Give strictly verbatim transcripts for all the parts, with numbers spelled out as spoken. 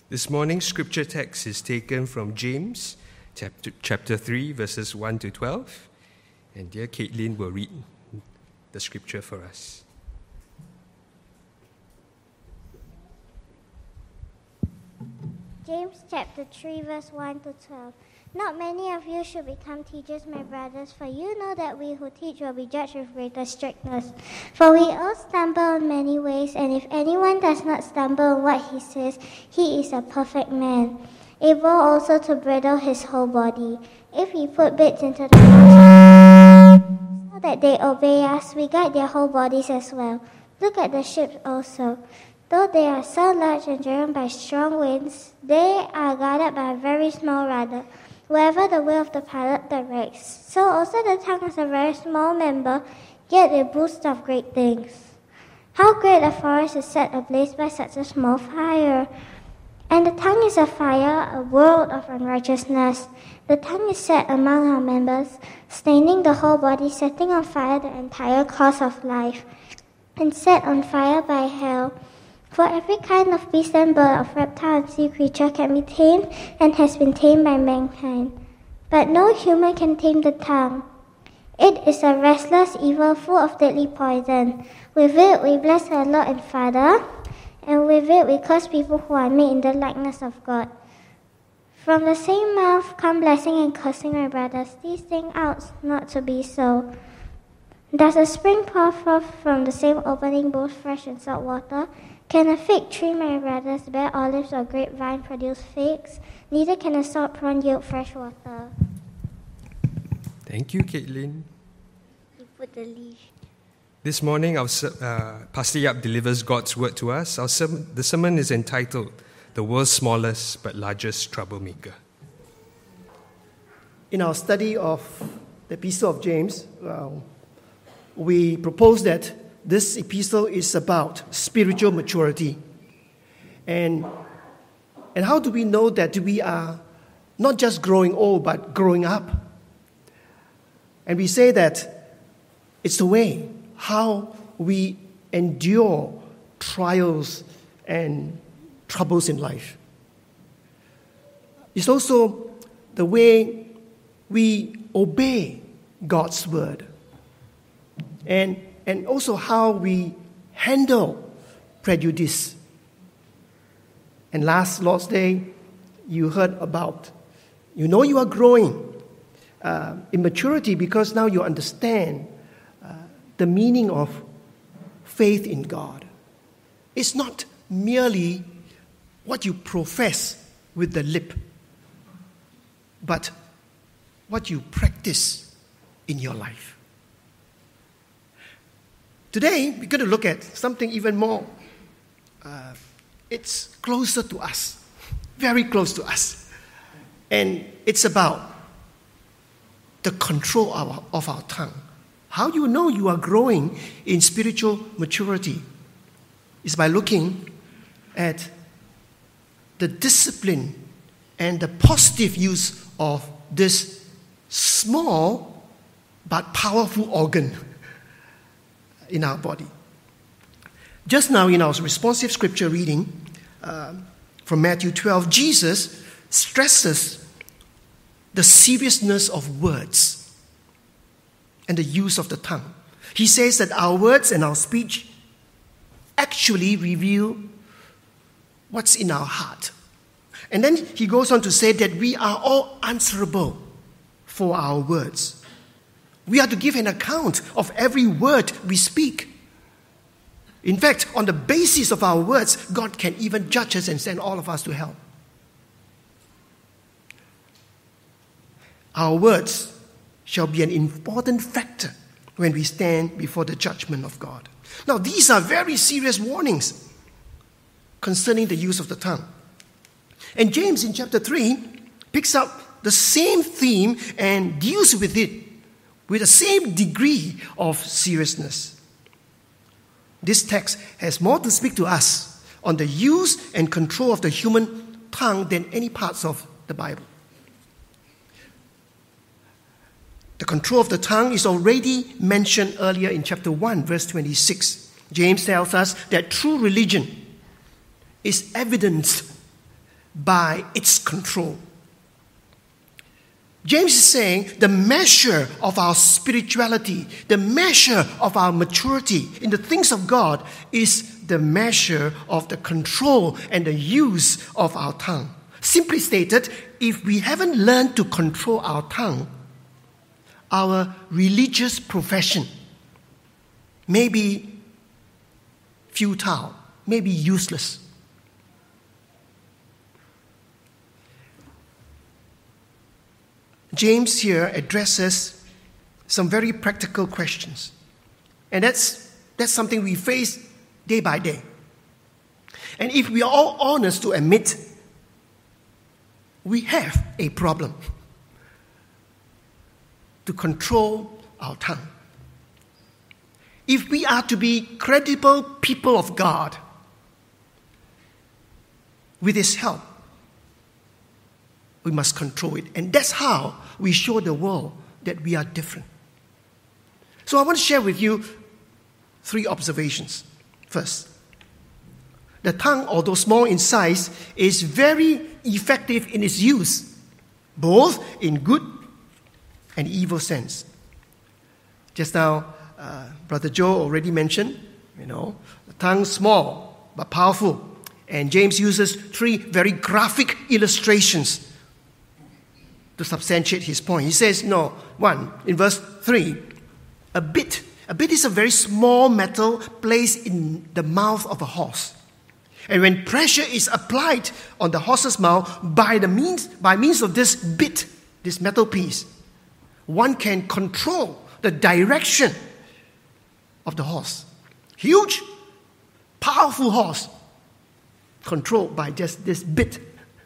This morning's scripture text is taken from James chapter, chapter three, verses one to twelve. And dear Caitlin will read the scripture for us. James chapter three, verse one to twelve. Not many of you should become teachers, my brothers, for you know that we who teach will be judged with greater strictness. For we all stumble in many ways, and if anyone does not stumble in what he says, he is a perfect man, able also to bridle his whole body. If we put bits into the horses so that they obey us, we guide their whole bodies as well. Look at the ships also. Though they are so large and driven by strong winds, they are guided by a very small rudder, wherever the will of the pilot directs. So also the tongue is a very small member, yet it boasts of great things. How great a forest is set ablaze by such a small fire! And the tongue is a fire, a world of unrighteousness. The tongue is set among our members, staining the whole body, setting on fire the entire course of life, and set on fire by hell. For every kind of beast and bird, of reptile and sea creature can be tamed and has been tamed by mankind. But no human can tame the tongue. It is a restless evil full of deadly poison. With it we bless our Lord and Father, and with it we curse people who are made in the likeness of God. From the same mouth come blessing and cursing, my brothers. These things ought not to be so. Does a spring pour forth from the same opening both fresh and salt water? Can a fig tree, my brothers, bear olives, or grapevine produce figs? Neither can a salt pond yield fresh water. Thank you, Caitlin. You put the leash. This morning, our uh, Pastor Yap delivers God's word to us. Our sermon, the sermon is entitled, The World's Smallest But Largest Troublemaker. In our study of the Epistle of James, uh, we propose that this epistle is about spiritual maturity. And, and how do we know that we are not just growing old, but growing up? And we say that it's the way how we endure trials and troubles in life. It's also the way we obey God's word. And And also how we handle prejudice. And last Lord's Day, you heard about, you know you are growing uh, in maturity because now you understand uh, the meaning of faith in God. It's not merely what you profess with the lip, but what you practice in your life. Today, we're going to look at something even more. Uh, it's closer to us, very close to us. And it's about the control of our, of our tongue. How you know you are growing in spiritual maturity is by looking at the discipline and the positive use of this small but powerful organ in our body. Just now in our responsive scripture reading uh, from Matthew twelve, Jesus stresses the seriousness of words and the use of the tongue. He says that our words and our speech actually reveal what's in our heart. And then he goes on to say that we are all answerable for our words. We are to give an account of every word we speak. In fact, on the basis of our words, God can even judge us and send all of us to hell. Our words shall be an important factor when we stand before the judgment of God. Now, these are very serious warnings concerning the use of the tongue. And James in chapter three picks up the same theme and deals with it with the same degree of seriousness. This text has more to speak to us on the use and control of the human tongue than any parts of the Bible. The control of the tongue is already mentioned earlier in chapter one, verse twenty-six. James tells us that true religion is evidenced by its control. James is saying the measure of our spirituality, the measure of our maturity in the things of God is the measure of the control and the use of our tongue. Simply stated, if we haven't learned to control our tongue, our religious profession may be futile, may be useless. James here addresses some very practical questions. And that's, that's something we face day by day. And if we are all honest to admit, we have a problem to control our tongue. If we are to be credible people of God, with His help, we must control it. And that's how we show the world that we are different. So I want to share with you three observations. First, the tongue, although small in size, is very effective in its use, both in good and evil sense. Just now, uh, Brother Joe already mentioned, you know, the tongue small but powerful. And James uses three very graphic illustrations to substantiate his point. He says, no, one, in verse three, a bit. A bit is a very small metal placed in the mouth of a horse. And when pressure is applied on the horse's mouth by the means, by means of this bit, this metal piece, one can control the direction of the horse. Huge, powerful horse, controlled by just this bit.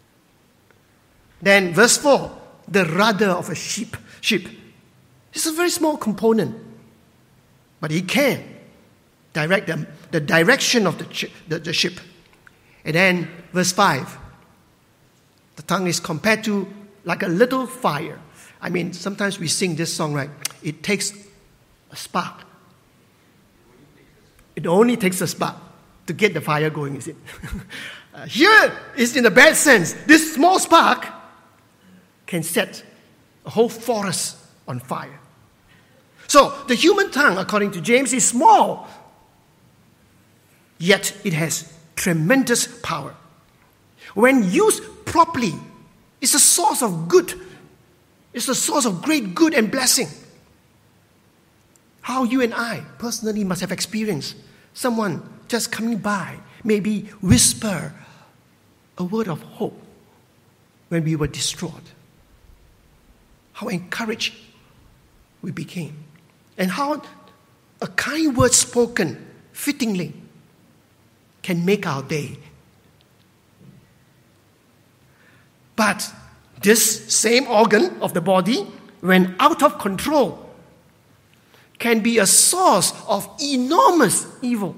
Then verse four, the rudder of a ship. ship. It's a very small component, but it can direct the, the direction of the, the, the ship. And then verse five, the tongue is compared to like a little fire. I mean, sometimes we sing this song, right? It takes a spark. It only takes a spark to get the fire going, is it? uh, here is in the bad sense. This small spark can set a whole forest on fire. So, the human tongue, according to James, is small, yet it has tremendous power. When used properly, it's a source of good. It's a source of great good and blessing. How you and I personally must have experienced someone just coming by, maybe whisper a word of hope when we were distraught. How encouraged we became. And how a kind word spoken fittingly can make our day. But this same organ of the body, when out of control, can be a source of enormous evil.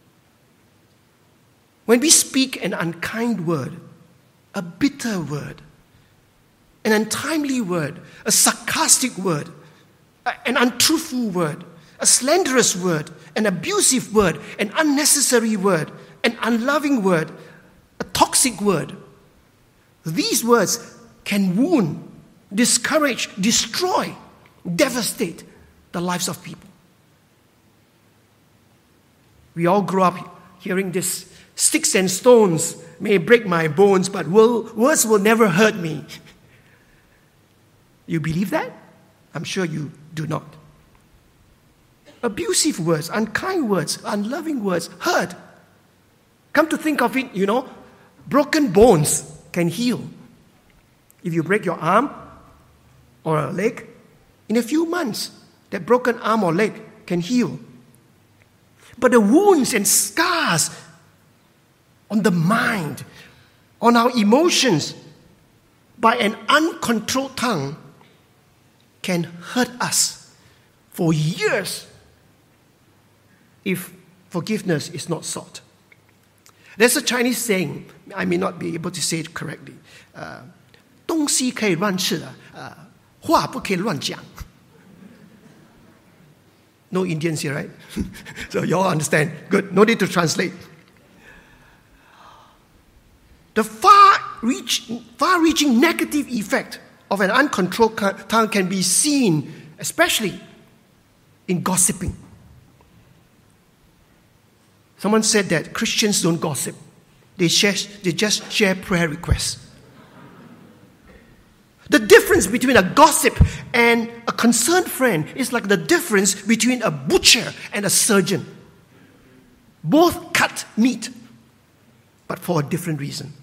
When we speak an unkind word, a bitter word, an untimely word, a sarcastic word, an untruthful word, a slanderous word, an abusive word, an unnecessary word, an unloving word, a toxic word, these words can wound, discourage, destroy, devastate the lives of people. We all grew up hearing this, sticks and stones may break my bones, but will, words will never hurt me. You believe that? I'm sure you do not. Abusive words, unkind words, unloving words hurt. Come to think of it, you know, broken bones can heal. If you break your arm or a leg, in a few months, that broken arm or leg can heal. But the wounds and scars on the mind, on our emotions, by an uncontrolled tongue, can hurt us for years if forgiveness is not sought. There's a Chinese saying, I may not be able to say it correctly. Uh, 东西可以乱吃的，呃，话不可以乱讲。No Indians here, right? So you all understand. Good. No need to translate. The far reach, far-reaching negative effect of an uncontrolled tongue can be seen, especially in gossiping. Someone said that Christians don't gossip. They, share, they just share prayer requests. The difference between a gossip and a concerned friend is like the difference between a butcher and a surgeon. Both cut meat, but for a different reason.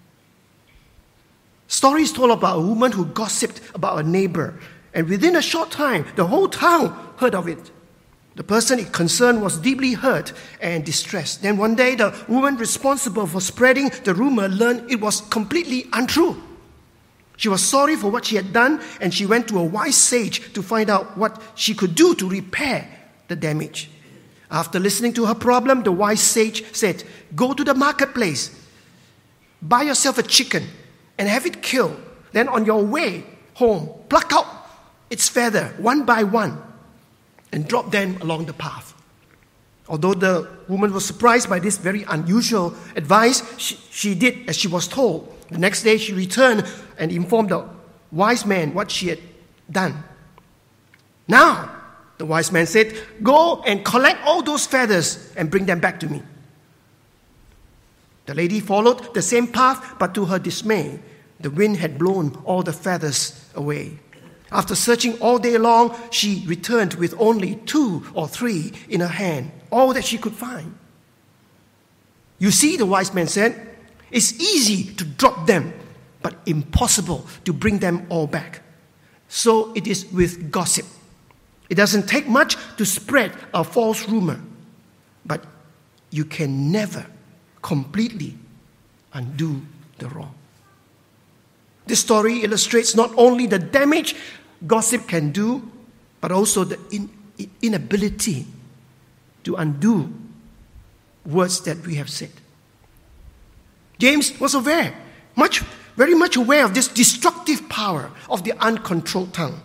Stories told about a woman who gossiped about a neighbor, and within a short time, the whole town heard of it. The person concerned was deeply hurt and distressed. Then one day, the woman responsible for spreading the rumor learned it was completely untrue. She was sorry for what she had done, and she went to a wise sage to find out what she could do to repair the damage. After listening to her problem, the wise sage said, "Go to the marketplace, buy yourself a chicken, and have it killed. Then on your way home, pluck out its feather one by one, and drop them along the path." Although the woman was surprised by this very unusual advice, she, she did as she was told. The next day, she returned and informed the wise man what she had done. "Now," the wise man said, "go and collect all those feathers and bring them back to me." The lady followed the same path, but to her dismay, the wind had blown all the feathers away. After searching all day long, she returned with only two or three in her hand, all that she could find. "You see," the wise man said, "it's easy to drop them, but impossible to bring them all back. So it is with gossip. It doesn't take much to spread a false rumor, but you can never completely undo the wrong." This story illustrates not only the damage gossip can do, but also the in, inability to undo words that we have said. James was aware, much, very much aware of this destructive power of the uncontrolled tongue.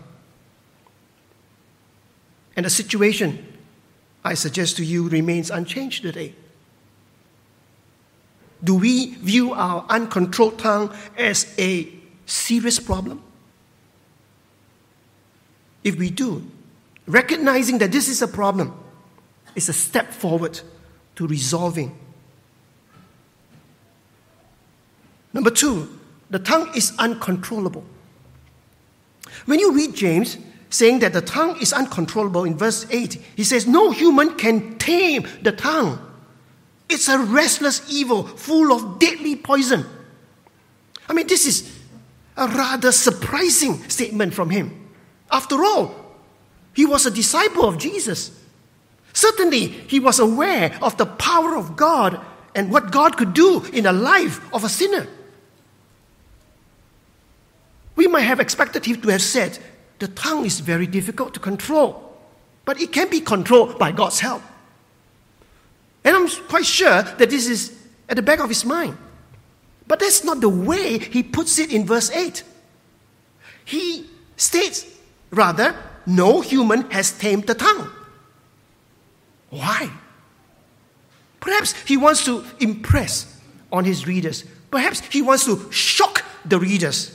And the situation, I suggest to you, remains unchanged today. Do we view our uncontrolled tongue as a serious problem? If we do, recognizing that this is a problem is a step forward to resolving. Number two, the tongue is uncontrollable. When you read James saying that the tongue is uncontrollable in verse eight, he says, "No human can tame the tongue. It's a restless evil full of deadly poison." I mean, this is a rather surprising statement from him. After all, he was a disciple of Jesus. Certainly, he was aware of the power of God and what God could do in the life of a sinner. We might have expected him to have said, "The tongue is very difficult to control, but it can be controlled by God's help." And I'm quite sure that this is at the back of his mind. But that's not the way he puts it in verse eight. He states, rather, no human has tamed the tongue. Why? Perhaps he wants to impress on his readers. Perhaps he wants to shock the readers,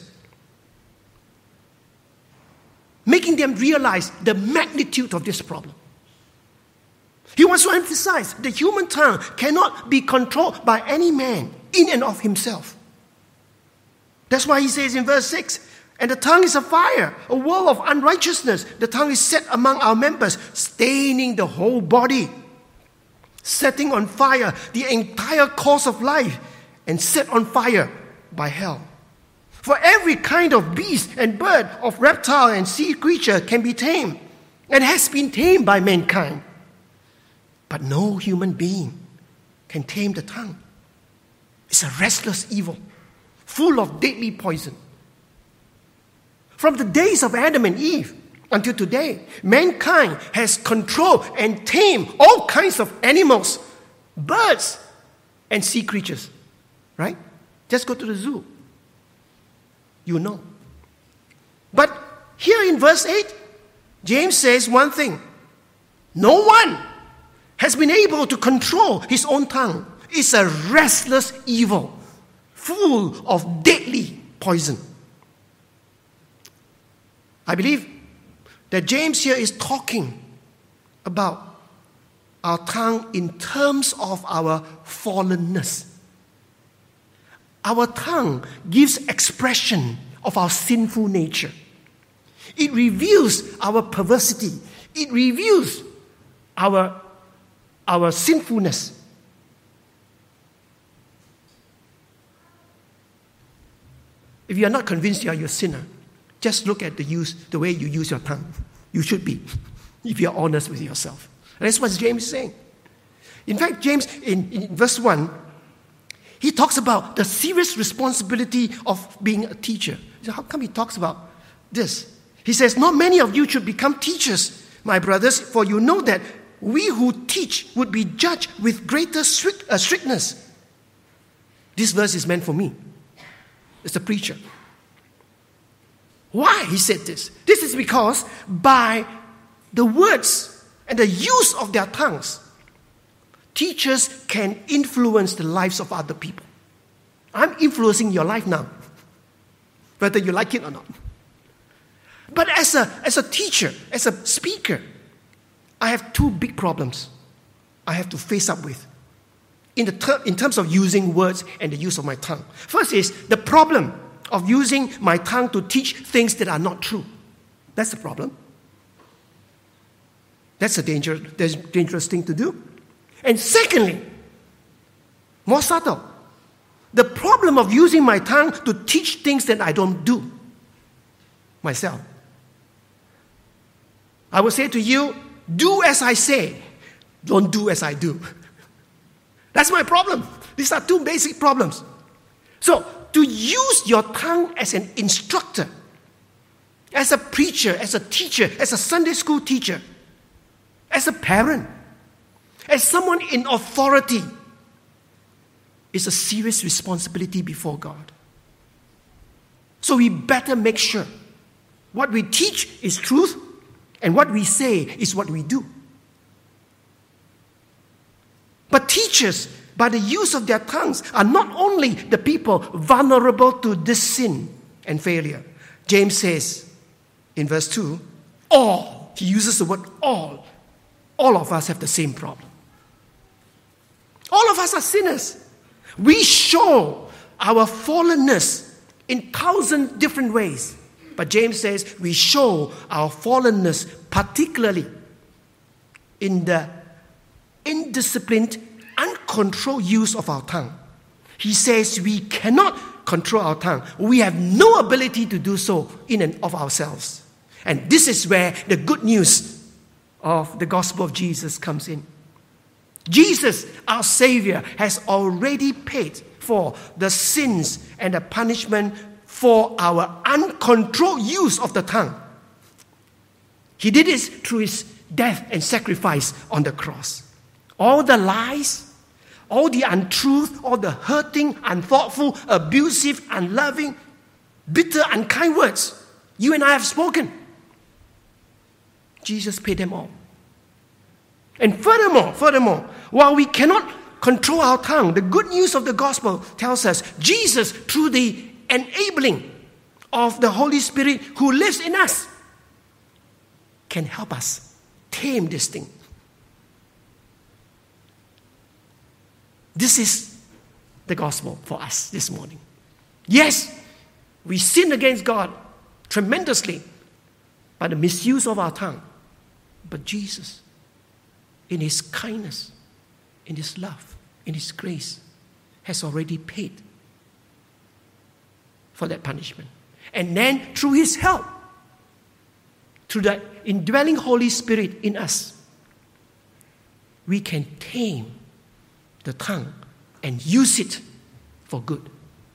making them realize the magnitude of this problem. He wants to emphasize the human tongue cannot be controlled by any man in and of himself. That's why he says in verse six, "And the tongue is a fire, a whirl of unrighteousness. The tongue is set among our members, staining the whole body, setting on fire the entire course of life, and set on fire by hell. For every kind of beast and bird, of reptile and sea creature can be tamed, and has been tamed by mankind. But no human being can tame the tongue. It's a restless evil, full of deadly poison." From the days of Adam and Eve until today, mankind has controlled and tamed all kinds of animals, birds, and sea creatures. Right? Just go to the zoo. You know. But here in verse eight, James says one thing. No one has been able to control his own tongue. It's a restless evil, full of deadly poison. I believe that James here is talking about our tongue in terms of our fallenness. Our tongue gives expression of our sinful nature. It reveals our perversity. It reveals our, our sinfulness. If you are not convinced you are a sinner, just look at the use, the way you use your tongue. You should be, if you are honest with yourself. And that's what James is saying. In fact, James, in, in verse one, he talks about the serious responsibility of being a teacher. So how come he talks about this? He says, not many of you should become teachers, my brothers, for you know that we who teach would be judged with greater strict, uh, strictness. This verse is meant for me. It's a preacher. Why he said this? This is because by the words and the use of their tongues, teachers can influence the lives of other people. I'm influencing your life now, whether you like it or not. But as a, as a teacher, as a speaker, I have two big problems I have to face up with in, the ter- in terms of using words and the use of my tongue. First is the problem of using my tongue to teach things that are not true. That's the problem. That's a danger, that's a dangerous thing to do. And secondly, more subtle, the problem of using my tongue to teach things that I don't do myself. I will say to you, do as I say, don't do as I do. That's my problem. These are two basic problems. So, to use your tongue as an instructor, as a preacher, as a teacher, as a Sunday school teacher, as a parent, as someone in authority, is a serious responsibility before God. So we better make sure what we teach is truth and what we say is what we do. But teachers, by the use of their tongues, are not only the people vulnerable to this sin and failure. James says in verse two, all, he uses the word all, all of us have the same problem. All of us are sinners. We show our fallenness in thousand different ways. But James says we show our fallenness particularly in the indisciplined, uncontrolled use of our tongue. He says we cannot control our tongue. We have no ability to do so in and of ourselves. And this is where the good news of the gospel of Jesus comes in. Jesus, our Savior, has already paid for the sins and the punishment for our uncontrolled use of the tongue. He did it through his death and sacrifice on the cross. All the lies, all the untruth, all the hurting, unthoughtful, abusive, unloving, bitter, unkind words you and I have spoken, Jesus paid them all. And furthermore, furthermore, while we cannot control our tongue, the good news of the gospel tells us Jesus, through the enabling of the Holy Spirit who lives in us, can help us tame this thing. This is the gospel for us this morning. Yes, we sin against God tremendously by the misuse of our tongue. But Jesus, in his kindness, in his love, in his grace, has already paid for that punishment. And then through his help, through the indwelling Holy Spirit in us, we can tame the tongue and use it for good.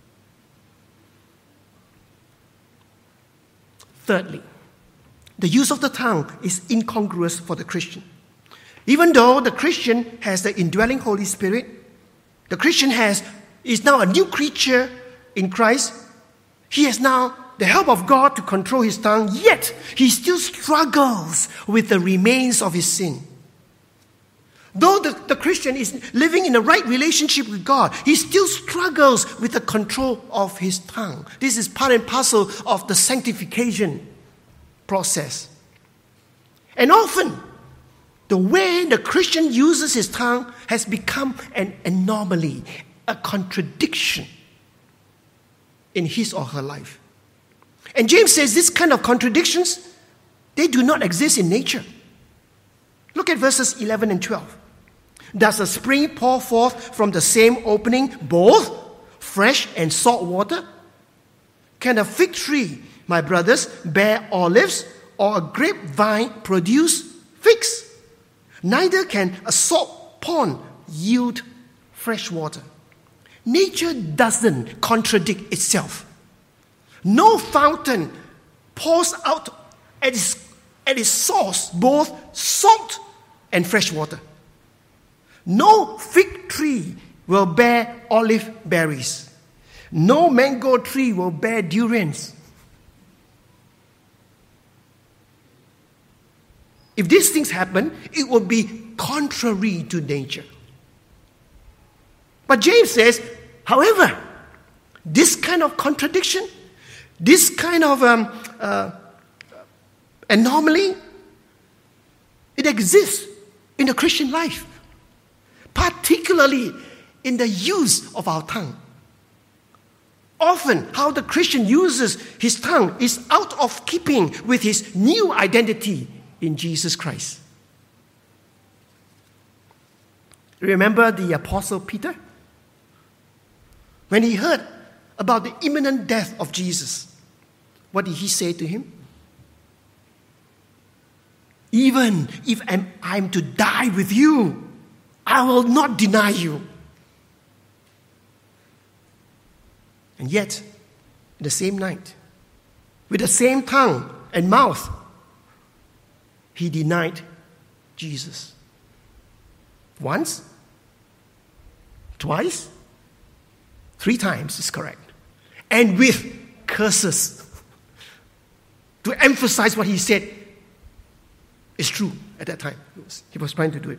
Thirdly, the use of the tongue is incongruous for the Christian. Even though the Christian has the indwelling Holy Spirit, the Christian has is now a new creature in Christ, he has now the help of God to control his tongue, yet he still struggles with the remains of his sin. Though the, the Christian is living in a right relationship with God, he still struggles with the control of his tongue. This is part and parcel of the sanctification process. And often, the way the Christian uses his tongue has become an anomaly, a contradiction in his or her life. And James says this kind of contradictions, they do not exist in nature. Look at verses eleven and twelve. Does a spring pour forth from the same opening both fresh and salt water? Can a fig tree, my brothers, bear olives, or a grapevine produce figs? Neither can a salt pond yield fresh water. Nature doesn't contradict itself. No fountain pours out at its, at its source both salt and fresh water. No fig tree will bear olive berries. No mango tree will bear durians. If these things happen, it will be contrary to nature. But James says, however, this kind of contradiction, this kind of um, uh, anomaly, it exists in the Christian life, particularly in the use of our tongue. Often, how the Christian uses his tongue is out of keeping with his new identity in Jesus Christ. Remember the Apostle Peter? When he heard about the imminent death of Jesus, what did he say to him? Even if I'm, I'm to die with you, I will not deny you. And yet, the same night, with the same tongue and mouth, he denied Jesus. Once, twice, three times is correct. And with curses. To emphasize what he said is true at that time. He was trying to do it.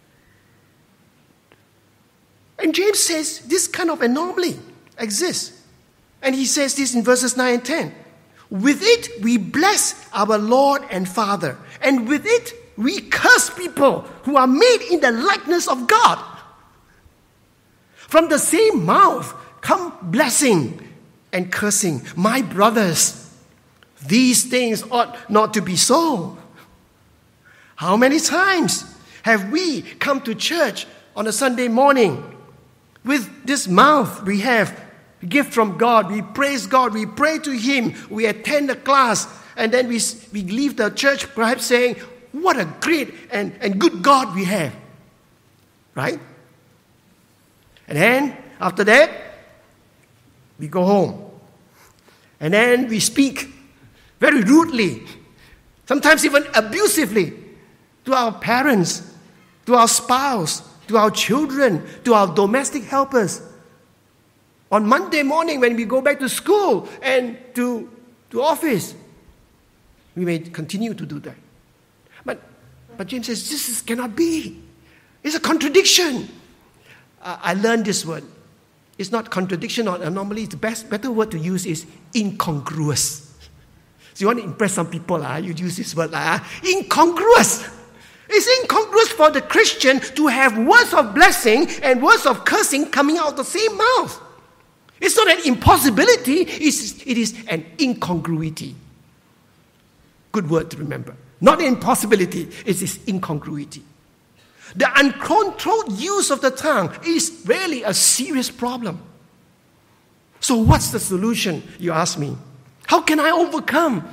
And James says this kind of anomaly exists. And he says this in verses nine and ten. With it we bless our Lord and Father, and with it we curse people who are made in the likeness of God. From the same mouth come blessing and cursing. My brothers, these things ought not to be so. How many times have we come to church on a Sunday morning with this mouth we have, gift from God, we praise God, we pray to Him, we attend the class, and then we, we leave the church perhaps saying, what a great and, and good God we have. Right? And then, after that, we go home. And then we speak very rudely, sometimes even abusively, to our parents, to our spouse, to our children, to our domestic helpers. On Monday morning when we go back to school and to, to office, we may continue to do that. But, but James says, this is, cannot be. It's a contradiction. Uh, I learned this word. It's not contradiction or anomaly. The best, better word to use is incongruous. So you want to impress some people, uh, you use this word. Uh, incongruous. It's incongruous for the Christian to have words of blessing and words of cursing coming out of the same mouth. It's not an impossibility, it's, it is an incongruity. Good word to remember. Not an impossibility, it is incongruity. The uncontrolled use of the tongue is really a serious problem. So what's the solution, you ask me? How can I overcome?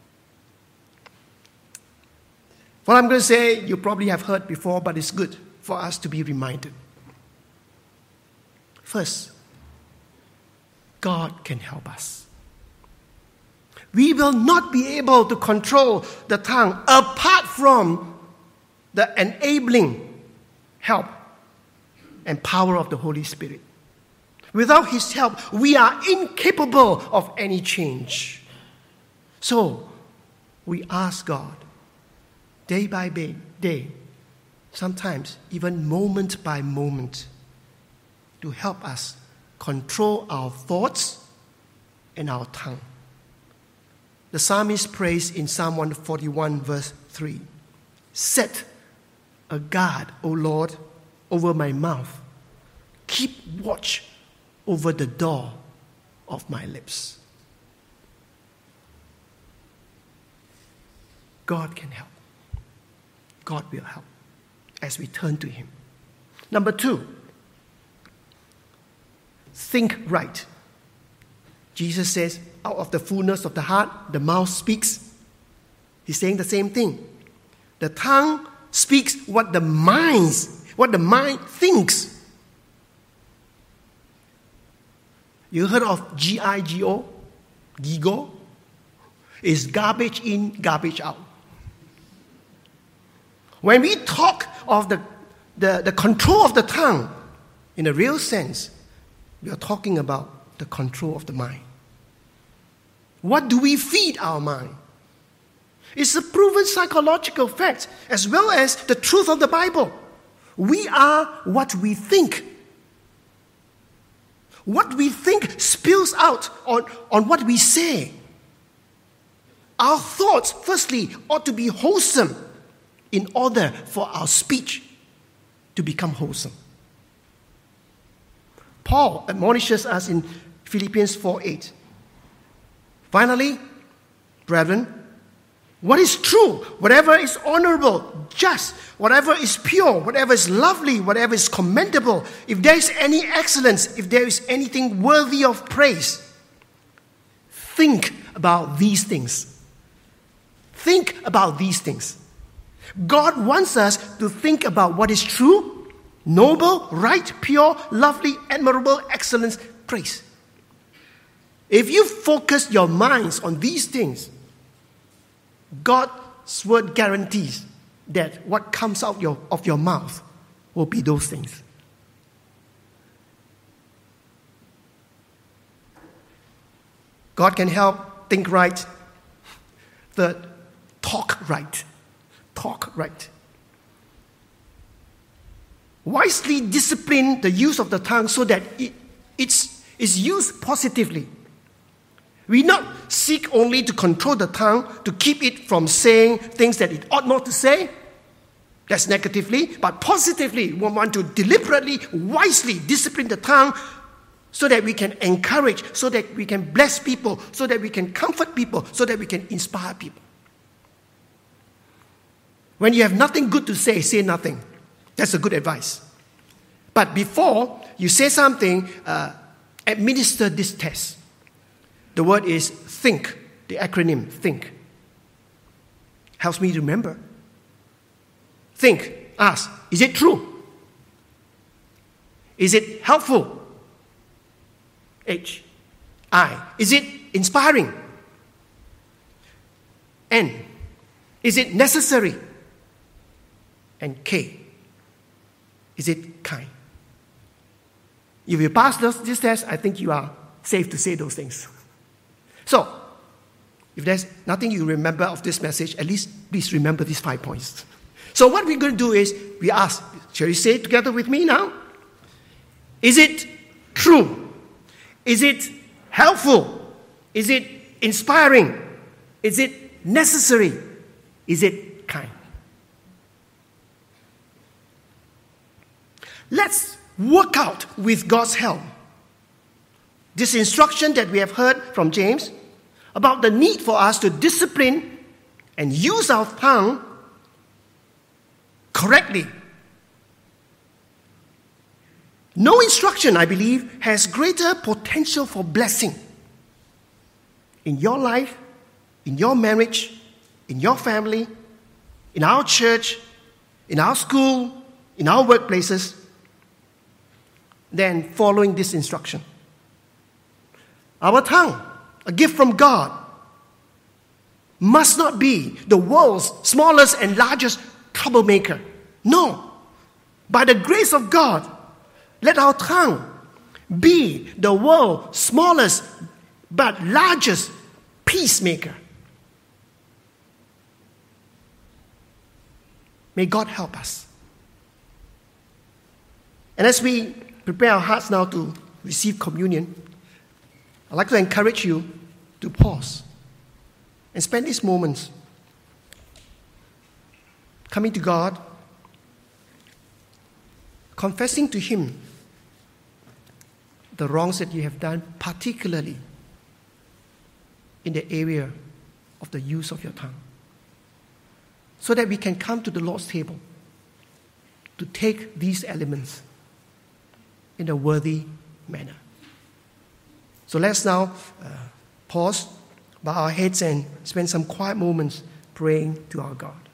What I'm going to say, you probably have heard before, but it's good for us to be reminded. First, God can help us. We will not be able to control the tongue apart from the enabling help and power of the Holy Spirit. Without His help, we are incapable of any change. So, we ask God, day by day, sometimes even moment by moment, to help us control our thoughts and our tongue. The psalmist prays in Psalm one forty-one, verse three, "Set a guard, O Lord, over my mouth. Keep watch over the door of my lips." God can help. God will help as we turn to Him. Number two, think right. Jesus says, out of the fullness of the heart, the mouth speaks. He's saying the same thing. The tongue speaks what the mind, what the mind thinks. You heard of G I G O? Gigo? It's garbage in, garbage out. When we talk of the, the, the control of the tongue, in a real sense, we are talking about the control of the mind. What do we feed our mind? It's a proven psychological fact as well as the truth of the Bible. We are what we think. What we think spills out on, on what we say. Our thoughts, firstly, ought to be wholesome in order for our speech to become wholesome. Paul admonishes us in Philippians four eight. Finally, brethren, what is true, whatever is honorable, just, whatever is pure, whatever is lovely, whatever is commendable, if there is any excellence, if there is anything worthy of praise, think about these things. Think about these things. God wants us to think about what is true, noble, right, pure, lovely, admirable, excellence, praise. If you focus your minds on these things, God's word guarantees that what comes out your, of your mouth will be those things. God can help think right. Third, talk right. Talk right. Wisely discipline the use of the tongue so that it, it's, it's used positively. We not seek only to control the tongue, to keep it from saying things that it ought not to say. That's negatively. But positively, we want to deliberately, wisely discipline the tongue so that we can encourage, so that we can bless people, so that we can comfort people, so that we can inspire people. When you have nothing good to say, say nothing. That's a good advice. But before you say something, uh, administer this test. The word is think, the acronym think. Helps me remember. Think, ask, is it true? Is it helpful? H, I, is it inspiring? N, is it necessary? And K, is it kind? If you pass this, this test, I think you are safe to say those things. So, if there's nothing you remember of this message, at least please remember these five points. So what we're going to do is, we ask, shall you say it together with me now? Is it true? Is it helpful? Is it inspiring? Is it necessary? Is it kind? Let's work out with God's help this instruction that we have heard from James about the need for us to discipline and use our tongue correctly. No instruction, I believe, has greater potential for blessing in your life, in your marriage, in your family, in our church, in our school, in our workplaces, than following this instruction. Our tongue, a gift from God, must not be the world's smallest and largest troublemaker. No. By the grace of God, let our tongue be the world's smallest but largest peacemaker. May God help us. And as we prepare our hearts now to receive communion, I'd like to encourage you to pause and spend these moments coming to God, confessing to Him the wrongs that you have done, particularly in the area of the use of your tongue, so that we can come to the Lord's table to take these elements in a worthy manner. So let's now uh, pause, bow our heads, and spend some quiet moments praying to our God.